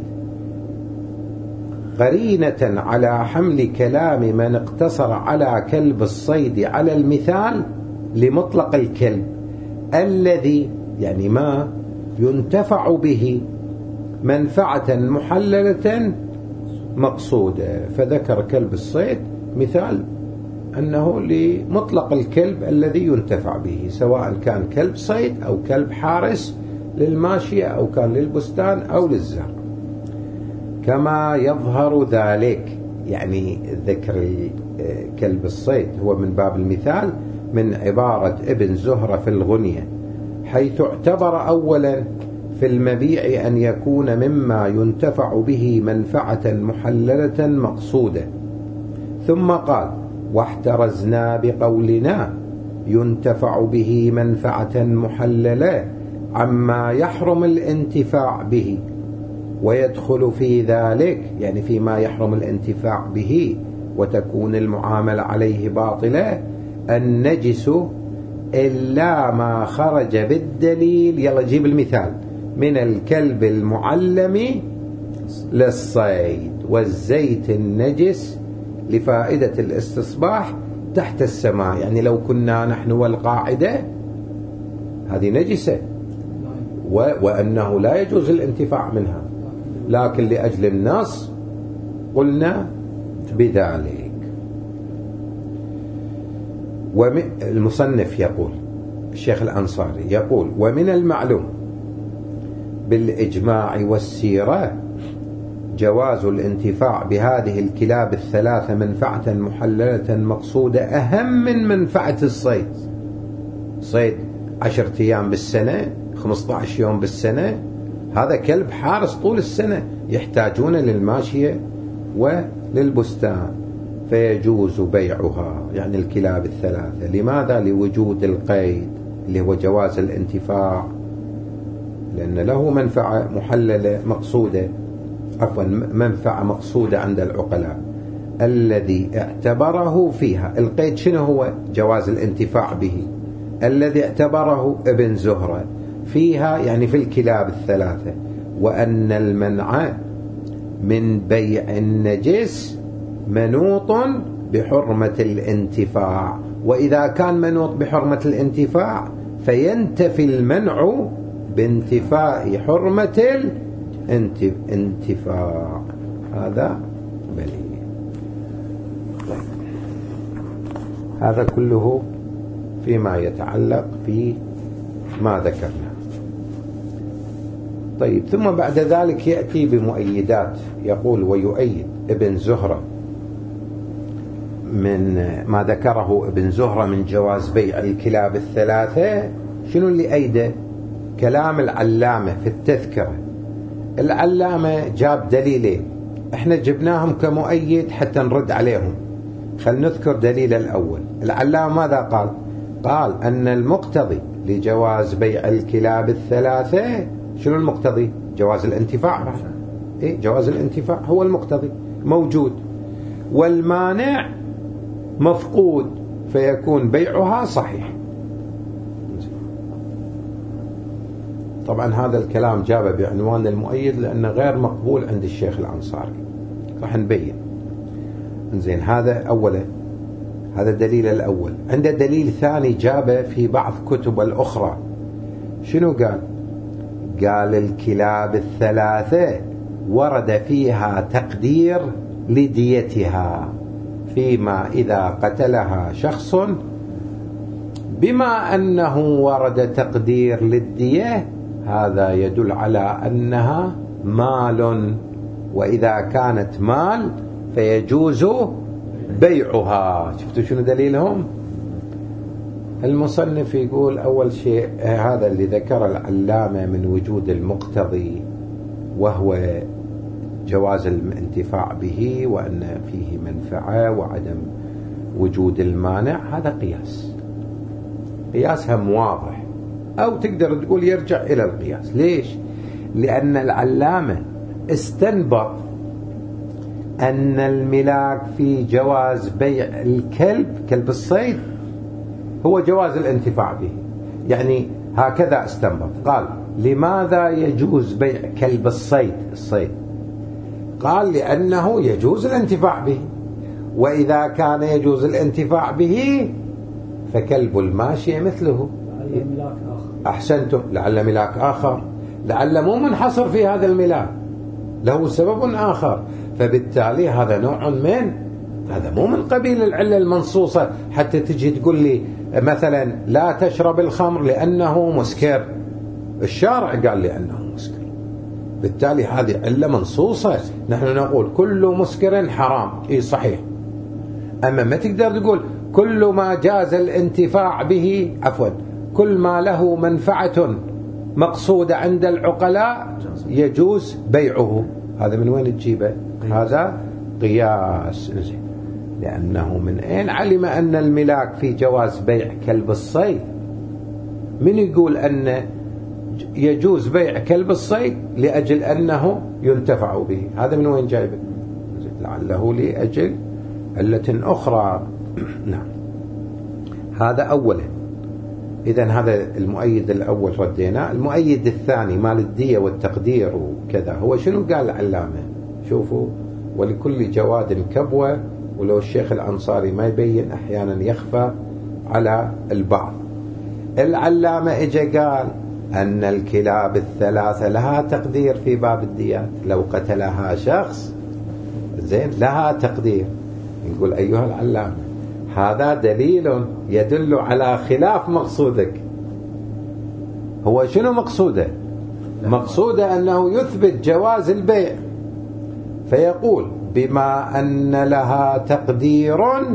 قرينة على حمل كلام من اقتصر على كلب الصيد على المثال لمطلق الكلب الذي يعني ما ينتفع به منفعة محللة مقصودة. فذكر كلب الصيد مثال أنه لمطلق الكلب الذي ينتفع به، سواء كان كلب صيد أو كلب حارس للماشية أو كان للبستان أو للزرع. كما يظهر ذلك يعني ذكر كلب الصيد هو من باب المثال من عبارة ابن زهرة في الغنية، حيث اعتبر أولا في المبيع أن يكون مما ينتفع به منفعة محللة مقصودة، ثم قال واحترزنا بقولنا ينتفع به منفعة محللة عما يحرم الانتفاع به، ويدخل في ذلك يعني فيما يحرم الانتفاع به وتكون المعاملة عليه باطلة النجس إلا ما خرج بالدليل. يلا جيب المثال: من الكلب المعلم للصيد والزيت النجس لفائدة الاستصباح تحت السماء. يعني لو كنا نحن والقاعدة هذه نجسة وأنه لا يجوز الانتفاع منها، لكن لأجل النص قلنا بذلك. والمصنف يقول الشيخ الأنصاري يقول ومن المعلوم بالإجماع والسيرة جواز الانتفاع بهذه الكلاب الثلاثة منفعة محللة مقصودة أهم من منفعة الصيد. صيد عشرة أيام بالسنة، خمسة عشر يوم بالسنة، هذا كلب حارس طول السنة، يحتاجون للماشية وللبستان، فيجوز بيعها يعني الكلاب الثلاثة. لماذا؟ لوجود القيد اللي هو جواز الانتفاع، لأن له منفعة محللة مقصودة، عفوا منفعة مقصودة عند العقلاء الذي اعتبره فيها. القيد شنو هو؟ جواز الانتفاع به، الذي اعتبره ابن زهرة فيها يعني في الكلاب الثلاثة، وأن المنع من بيع النجس منوط بحرمة الانتفاع، وإذا كان منوط بحرمة الانتفاع فينتفي المنع بانتفاء حرمة الانتفاع. هذا بلي. هذا كله فيما يتعلق في ما ذكرنا. طيب، ثم بعد ذلك يأتي بمؤيدات. يقول ويؤيد ابن زهرة من ما ذكره ابن زهرة من جواز بيع الكلاب الثلاثة. شنو اللي أيده؟ كلام العلامة في التذكرة. العلامة جاب دليلين، احنا جبناهم كمؤيد حتى نرد عليهم. خل نذكر دليل الأول. العلامة ماذا قال؟ قال أن المقتضي لجواز بيع الكلاب الثلاثة، شنو المقتضي؟ جواز الانتفاع. إيه جواز الانتفاع هو المقتضي موجود، والمانع مفقود، فيكون بيعها صحيح. طبعا هذا الكلام جابه بعنوان المؤيد لأنه غير مقبول عند الشيخ الأنصاري، راح نبين. زين هذا أولا، هذا الدليل الأول. عنده دليل ثاني جابه في بعض كتب الأخرى. شنو قال؟ قال الكلاب الثلاثة ورد فيها تقدير لديتها فيما إذا قتلها شخص، بما أنه ورد تقدير للدية هذا يدل على أنها مال، وإذا كانت مال فيجوز بيعها. شفتوا شنو دليلهم؟ المصنف يقول أول شيء هذا اللي ذكر العلامة من وجود المقتضي وهو جواز الانتفاع به وأن فيه منفعة وعدم وجود المانع، هذا قياس، قياس هم واضح، أو تقدر تقول يرجع إلى القياس. ليش؟ لأن العلامة استنبط أن الملاك في جواز بيع الكلب، كلب الصيد، هو جواز الانتفاع به. يعني هكذا استنبط، قال لماذا يجوز بيع كلب الصيد الصيد؟ قال لأنه يجوز الانتفاع به، وإذا كان يجوز الانتفاع به فكلب الماشية مثله. لعل ملاك آخر. أحسنتم، لعل ملاك آخر، لعل مو منحصر في هذا الملاك، له سبب آخر، فبالتالي هذا نوع من، هذا مو من قبيل العلة المنصوصة حتى تجي تقول لي مثلا لا تشرب الخمر لأنه مسكر، الشارع قال لأنه مسكر، بالتالي هذه علة منصوصة. نحن نقول كل مسكر حرام، إيه صحيح، أما ما تقدر تقول كل ما جاز الانتفاع به، عفوا كل ما له منفعة مقصودة عند العقلاء يجوز بيعه. هذا من وين تجيبه؟ هذا قياس. لأنه من أين علم أن الملاك في جواز بيع كلب الصيد؟ من يقول أن يجوز بيع كلب الصيد لأجل أنه ينتفع به؟ هذا من وين جايبه؟ لعله لأجل علة أخرى. نعم، هذا أولا. إذن هذا المؤيد الأول ردينا. المؤيد الثاني مال الدية والتقدير وكذا، هو شنو قال العلامة؟ شوفوا، ولكل جواد كبوة، ولو الشيخ الأنصاري ما يبين أحيانا يخفى على البعض. العلامة اجى قال أن الكلاب الثلاثة لها تقدير في باب الديات، لو قتلها شخص زين لها تقدير. نقول أيها العلامة هذا دليل يدل على خلاف مقصودك. هو شنو مقصوده؟ مقصوده أنه يثبت جواز البيع، فيقول بما أن لها تقدير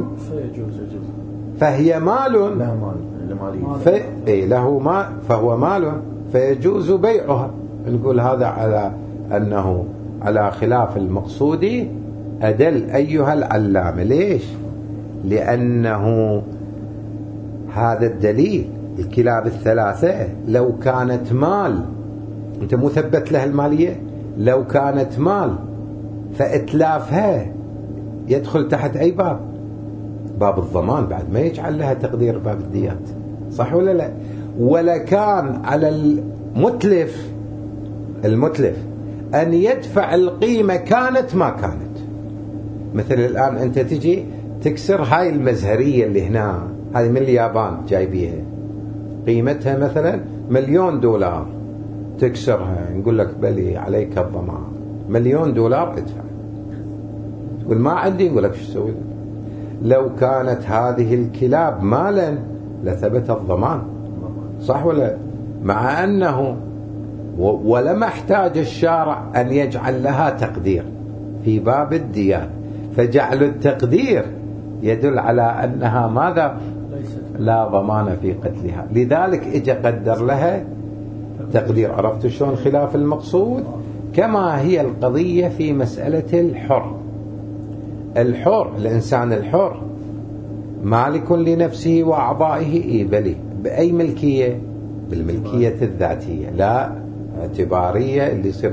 فهي مال، في له ما فهو مال فيجوز بيعها. نقول هذا على أنه على خلاف المقصود أدل أيها العلامة. ليش؟ لأنه هذا الدليل الكلاب الثلاثة لو كانت مال، أنت مثبت لها المالية، لو كانت مال فإتلافها يدخل تحت أي باب؟ باب الضمان، بعد ما يجعل لها تقدير باب الديات، صح ولا لا؟ ولا كان على المتلف المتلف أن يدفع القيمة كانت ما كانت. مثل الآن أنت تجي تكسر هاي المزهرية اللي هنا، هذه من اليابان جايبيها، قيمتها مثلا مليون دولار، تكسرها نقول لك بلي عليك الضمان، مليون دولار ادفع. تقول ما عندي، نقول لك شو تسوي؟ لو كانت هذه الكلاب مالا لثبت الضمان، صح ولا؟ مع أنه ولما احتاج الشارع أن يجعل لها تقدير في باب الديات، فجعل التقدير يدل على أنها ماذا؟ لا ضمان في قتلها، لذلك اجى قدر لها تقدير. عرفت شلون خلاف المقصود؟ كما هي القضية في مسألة الحر. الحر، الإنسان الحر مالك لنفسه وأعضائه، إيه بلي، بأي ملكية؟ بالملكية الذاتية، لا اعتبارية اللي يصير نقل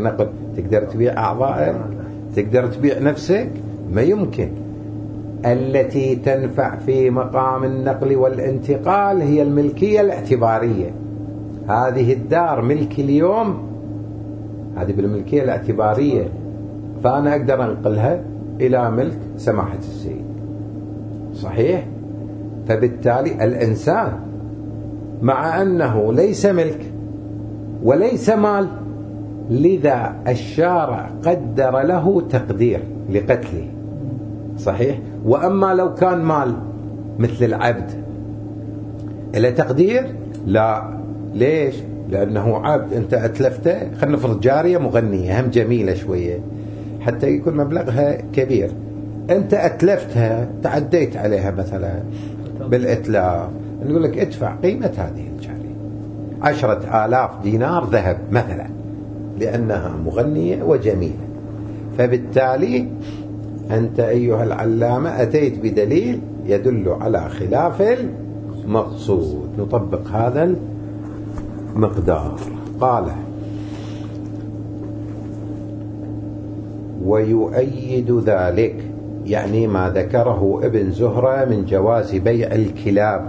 تقدر تبيع أعضائك؟ تقدر تبيع نفسك؟ ما يمكن. التي تنفع في مقام النقل والانتقال هي الملكية الاعتبارية. هذه الدار ملك اليوم، هذه بالملكية الاعتبارية، فأنا أقدر أنقلها إلى ملك سماحة السيد. صحيح؟ فبالتالي الإنسان مع أنه ليس ملك وليس مال، لذا الشارع قدر له تقدير لقتله. صحيح؟ وأما لو كان مال مثل العبد إلى تقدير؟ لا. ليش؟ لأنه عبد، أنت أتلفته. خلينا نفرض جارية مغنية هم جميلة شوية حتى يكون مبلغها كبير، أنت أتلفتها، تعديت عليها مثلا بالإتلاف، نقول لك ادفع قيمة هذه الجارية عشرة آلاف دينار ذهب مثلا، لأنها مغنية وجميلة. فبالتالي أنت أيها العلامة أتيت بدليل يدل على خلاف المقصود، نطبق هذا المقدار. قال: ويؤيد ذلك، يعني ما ذكره ابن زهرة من جواز بيع الكلاب،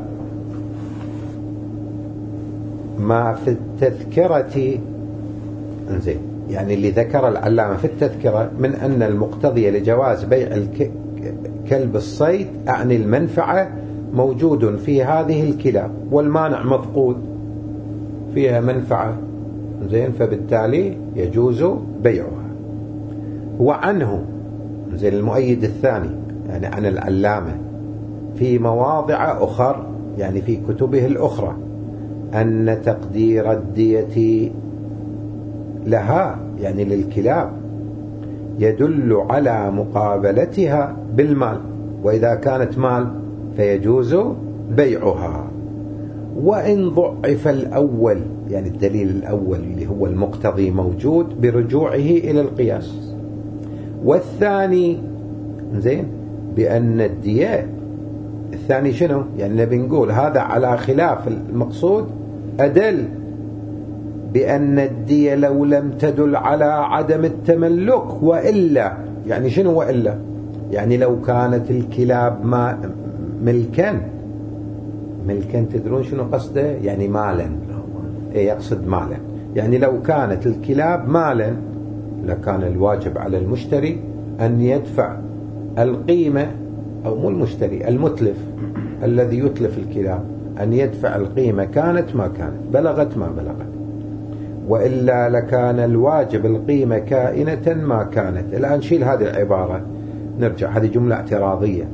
ما في التذكرة. انزين، يعني اللي ذكر العلامة في التذكرة من أن المقتضي لجواز بيع الكلب الصيد أعني المنفعة موجود في هذه الكلاب والمانع مفقود، فيها منفعة. زين، فبالتالي يجوز بيعها. وعنه، زين، المؤيد الثاني يعني عن العلامة في مواضع أخر، يعني في كتبه الأخرى، أن تقدير الدية لها يعني للكلاب يدل على مقابلتها بالمال، وإذا كانت مال فيجوز بيعها. وإن ضعف الأول، يعني الدليل الأول اللي هو المقتضي موجود برجوعه إلى القياس، والثاني زين بأن الدية الثاني شنو؟ يعني نبي نقول هذا على خلاف المقصود أدل بأن الدية لو لم تدل على عدم التملك، وإلا يعني شنو وإلا؟ يعني لو كانت الكلاب ما ملكا ملكا تدرون شنو قصده؟ يعني مالا. إيه، يقصد مالا. يعني لو كانت الكلاب مالا لكان الواجب على المشتري أن يدفع القيمة، أو مو المشتري، المتلف الذي يتلف الكلاب، أن يدفع القيمة كانت ما كانت، بلغت ما بلغت، وإلا لكان الواجب القيمة كائنة ما كانت. الآن شيل هذه العبارة، نرجع، هذه جملة اعتراضية.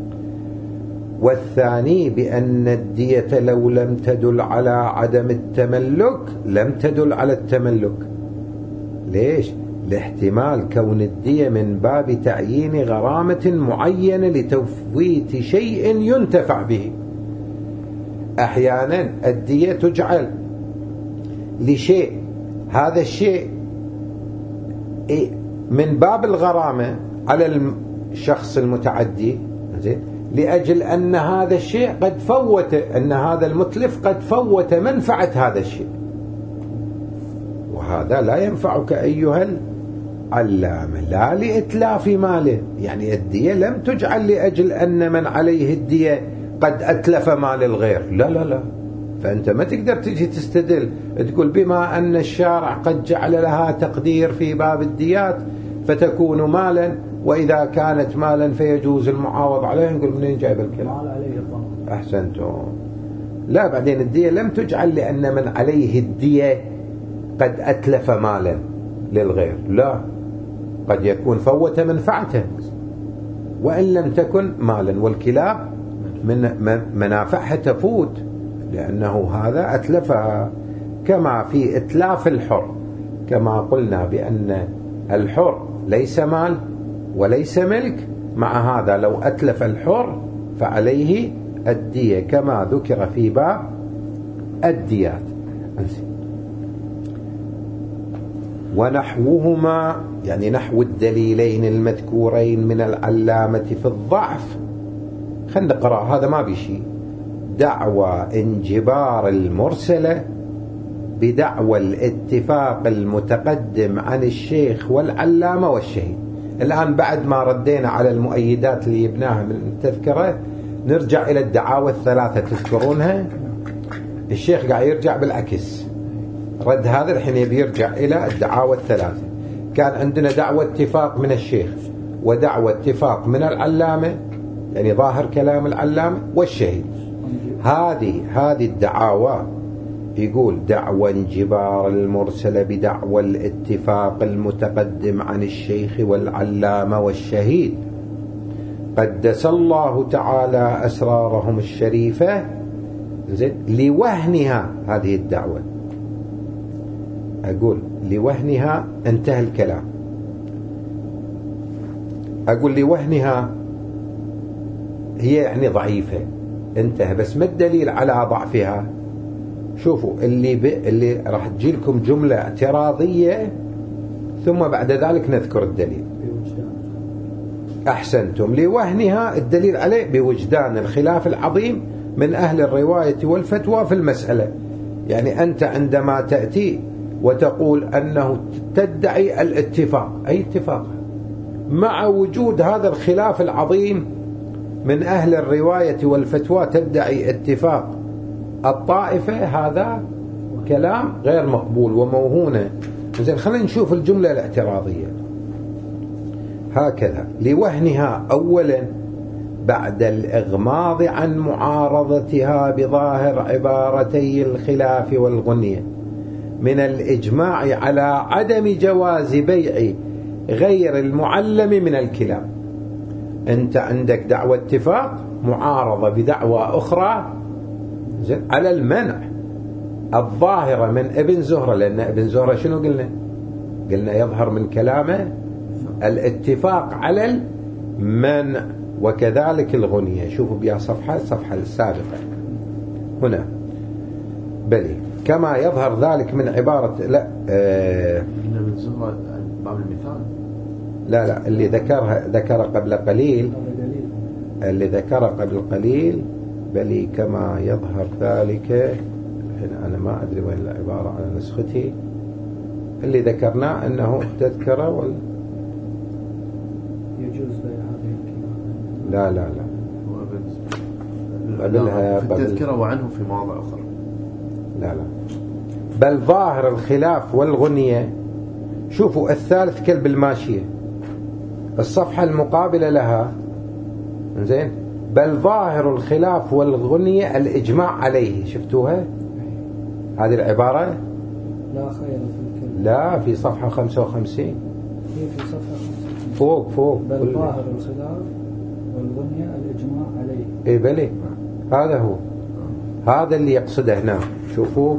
والثاني بأن الدية لو لم تدل على عدم التملك لم تدل على التملك. ليش؟ لاحتمال كون الدية من باب تعيين غرامة معينة لتفويت شيء ينتفع به. أحيانا الدية تجعل لشيء، هذا الشيء من باب الغرامة على الشخص المتعدي، لأجل أن هذا الشيء قد فوت، أن هذا المتلف قد فوت منفعة هذا الشيء، وهذا لا ينفعك أيها العلامة، لا لإتلاف ماله. يعني الدية لم تجعل لأجل أن من عليه الدية قد أتلف مال الغير، لا لا لا. فأنت ما تقدر تجي تستدل تقول بما أن الشارع قد جعل لها تقدير في باب الديات فتكون مالا، وإذا كانت مالا فيجوز المعاوض عليه. نقول منين جايب الكلام؟ أحسنتم. لا، بعدين الدية لم تجعل لأن من عليه الدية قد أتلف مالا للغير، لا، قد يكون فوت منفعته وإن لم تكن مالا، والكلاب من منافعها تفوت لأنه هذا أتلفها، كما في إتلاف الحر، كما قلنا بأن الحر ليس مال وليس ملك، مع هذا لو أتلف الحر فعليه الدية كما ذكر في باب الديات. ونحوهما، يعني نحو الدليلين المذكورين من العلامة في الضعف، خلنا نقرأ، هذا ما بشي. دعوى انجبار المرسلة بدعوى الاتفاق المتقدم عن الشيخ والعلامة والشهيد. الآن بعد ما ردينا على المؤيدات اللي يبناها من التذكرة نرجع إلى الدعاوى الثلاثة تذكرونها. الشيخ قاعد يرجع بالعكس، رد هذا الحين يبي يرجع إلى الدعاوى الثلاثة. كان عندنا دعوى اتفاق من الشيخ ودعوى اتفاق من العلامة، يعني ظاهر كلام العلامة والشهيد. هذه هذه الدعاوى يقول دعوى انجبار المرسلة بدعوى الاتفاق المتقدم عن الشيخ والعلامة والشهيد قدس الله تعالى أسرارهم الشريفة، زين، لوهنها هذه الدعوة. أقول لوهنها، انتهى الكلام. أقول لوهنها هي يعني ضعيفة، انتهى. بس ما الدليل على ضعفها؟ شوفوا اللي ب... اللي راح تجي لكم جملة اعتراضية ثم بعد ذلك نذكر الدليل. أحسنتم. لوهنها الدليل عليه بوجدان الخلاف العظيم من أهل الرواية والفتوى في المسألة. يعني أنت عندما تأتي وتقول أنه تدعي الاتفاق، أي اتفاق مع وجود هذا الخلاف العظيم من أهل الرواية والفتوى، تدعي اتفاق الطائفة، هذا كلام غير مقبول وموهونة. زين، خلينا نشوف الجملة الاعتراضية هكذا. لوهنها أولا بعد الإغماض عن معارضتها بظاهر عبارتي الخلاف والغنية من الإجماع على عدم جواز بيع غير المعلم من الكلاب. أنت عندك دعوة اتفاق معارضة بدعوة أخرى على المنع الظاهرة من ابن زهرة، لأن ابن زهرة شنو قلنا؟ قلنا يظهر من كلامه الاتفاق على المنع، وكذلك الغنية. شوفوا بها صفحة الصفحة السابقة هنا، بلي كما يظهر ذلك من عبارة لا آه ابن زهرة باب المثال، لا لا اللي ذكرها ذكر قبل قليل، اللي ذكر قبل قليل بل كما يظهر ذلك. الحين أنا ما أدري وين العبارة على نسختي. اللي ذكرناه أنه تذكر وال... يجوز بيع هذه الكلاب. لا لا لا قبلها في التذكرة وعنه في مواضع أخرى. لا لا بل ظاهر الخلاف والغنية. شوفوا الثالث كلب الماشية، الصفحة المقابلة لها، زين، بل ظاهر الخلاف والغنية الإجماع عليه. شفتوها هذه العبارة؟ لا خير في الكلب. لا، في صفحة خمسة وخمسين. في في صفحة خمسة وخمسين فوق فوق. بل ظاهر الخلاف والغنية الإجماع عليه. إيه بلي، هذا هو، هذا اللي يقصده هنا. شوفوا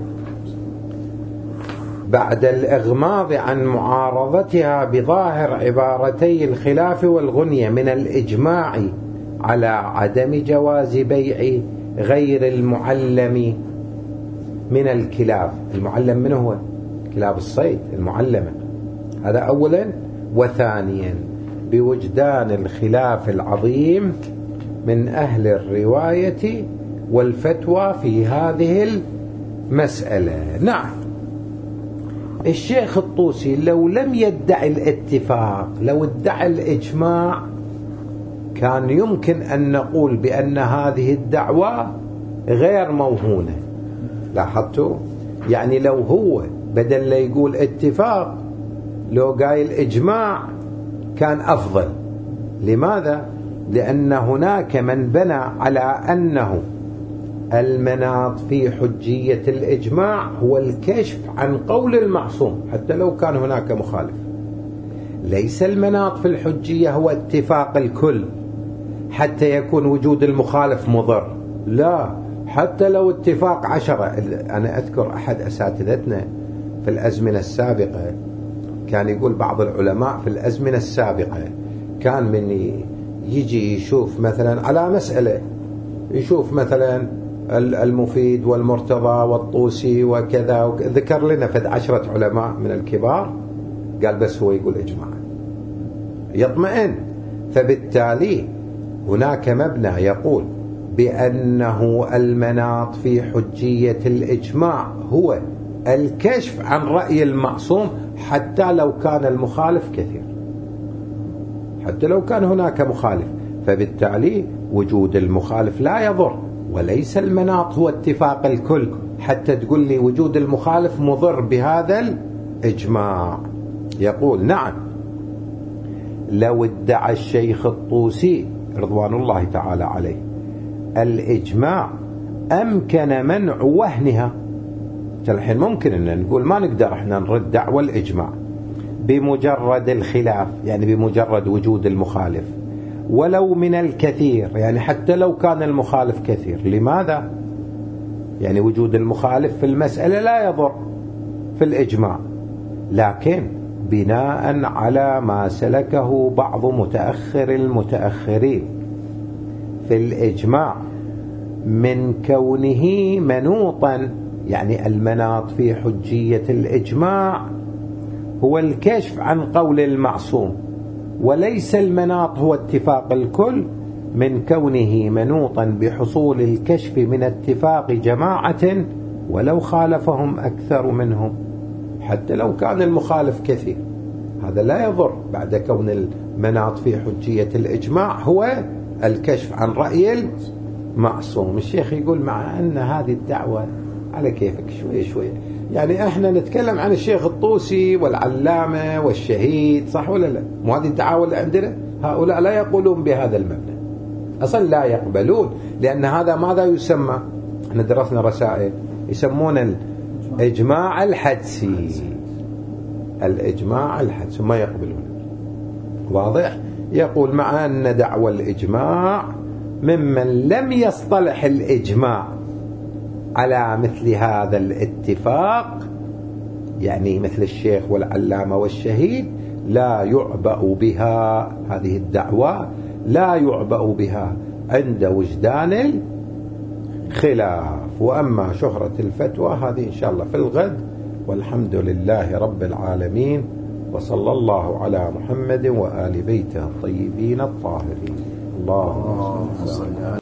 بعد الإغماض عن معارضتها بظاهر عبارتي الخلاف والغنية من الإجماع على عدم جواز بيع غير المعلم من الكلاب. المعلم من هو؟ كلاب الصيد المعلمة، هذا أولا. وثانيا بوجدان الخلاف العظيم من أهل الرواية والفتوى في هذه المسألة. نعم، الشيخ الطوسي لو لم يدعي الاتفاق، لو ادعى الإجماع، كان يمكن أن نقول بأن هذه الدعوة غير موهونة. لاحظتوا؟ يعني لو هو بدل لا يقول اتفاق لو قايل إجماع كان أفضل. لماذا؟ لأن هناك من بنى على أنه المناط في حجية الإجماع هو الكشف عن قول المعصوم حتى لو كان هناك مخالف. ليس المناط في الحجية هو اتفاق الكل حتى يكون وجود المخالف مضر، لا، حتى لو اتفاق عشرة. أنا أذكر أحد أساتذتنا في الأزمنة السابقة كان يقول بعض العلماء في الأزمنة السابقة كان من يجي يشوف مثلا على مسألة، يشوف مثلا المفيد والمرتضى والطوسي وكذا، ذكر لنا فد عشرة علماء من الكبار، قال بس هو يقول إجماع يطمئن. فبالتالي هناك مبنى يقول بأنه المناط في حجية الإجماع هو الكشف عن رأي المعصوم حتى لو كان المخالف كثير، حتى لو كان هناك مخالف، فبالتالي وجود المخالف لا يضر، وليس المناط هو اتفاق الكل حتى تقول لي وجود المخالف مضر بهذا الإجماع. يقول نعم لو ادعى الشيخ الطوسي رضوان الله تعالى عليه الإجماع أمكن منع وهنها. الحين ممكن أن نقول ما نقدر احنا نرد دعوى الإجماع بمجرد الخلاف، يعني بمجرد وجود المخالف، ولو من الكثير، يعني حتى لو كان المخالف كثير. لماذا؟ يعني وجود المخالف في المسألة لا يضر في الإجماع، لكن بناء على ما سلكه بعض متأخر المتأخرين في الإجماع من كونه منوطا، يعني المناط في حجية الإجماع هو الكشف عن قول المعصوم، وليس المناط هو اتفاق الكل، من كونه منوطا بحصول الكشف من اتفاق جماعة ولو خالفهم أكثر منهم، حتى لو كان المخالف كثير. هذا لا يضر بعد كون المناط في حجية الإجماع هو الكشف عن رأي المعصوم. الشيخ يقول مع أن هذه الدعوة على كيفك شوية شوية، يعني احنا نتكلم عن الشيخ الطوسي والعلامة والشهيد، صح ولا لا؟ مو هذه الدعاوى اللي عندنا؟ هؤلاء لا يقولون بهذا المبنى، أصلا لا يقبلون، لأن هذا ماذا يسمى؟ احنا درسنا رسائل يسمون الإجماع الحدسي، الإجماع الحدسي ما يقبلون. واضح؟ يقول مع أن دعوى الإجماع ممن لم يصطلح الإجماع على مثل هذا الاتفاق، يعني مثل الشيخ والعلامة والشهيد، لا يعبأ بها، هذه الدعوة لا يعبأ بها عند وجدان الخلاف. وأما شهرة الفتوى هذه إن شاء الله في الغد، والحمد لله رب العالمين، وصلى الله على محمد وآل بيته الطيبين الطاهرين. اللهم صل على